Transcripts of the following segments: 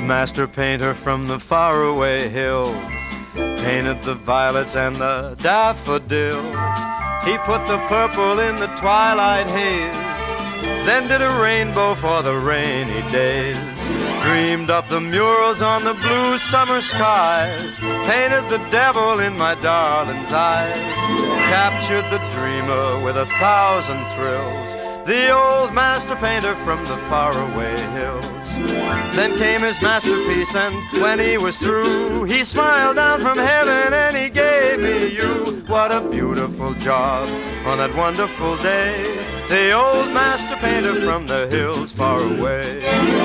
master painter from the faraway hills painted the violets and the daffodils. He put the purple in the twilight haze, then did a rainbow for the rainy days. Dreamed up the murals on the blue summer skies, painted the devil in my darling's eyes, captured the dreamer with 1,000 thrills, the old master painter from the faraway hills. Then came his masterpiece, and when he was through, he smiled down from heaven and he gave me you. What a beautiful job on that wonderful day, the old master painter from the hills far away.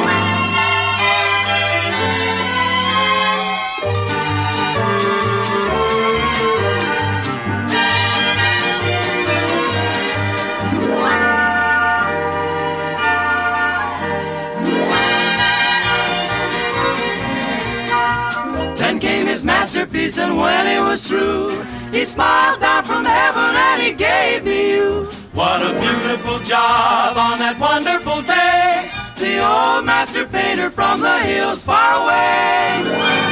Then came his masterpiece, and when he was through, he smiled down from heaven and he gave me you. What a beautiful job on that wonderful day, the old master painter from the hills far away.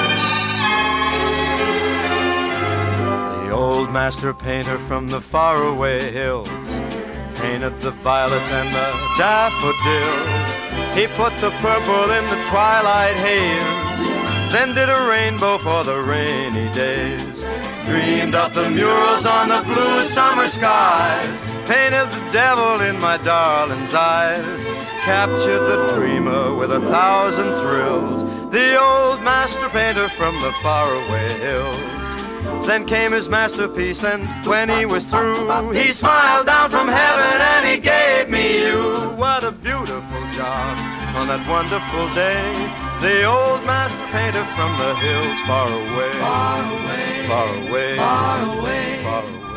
The old master painter from the faraway hills painted the violets and the daffodils. He put the purple in the twilight haze, then did a rainbow for the rainy days. Dreamed up the murals on the blue summer skies, painted the devil in my darling's eyes, captured the dreamer with 1,000 thrills, the old master painter from the faraway hills. Then came his masterpiece, and when he was through, he smiled down from heaven and he gave me you. What a beautiful job on that wonderful day, the old master painter from the hills far away, Far away, far away, far away, far away.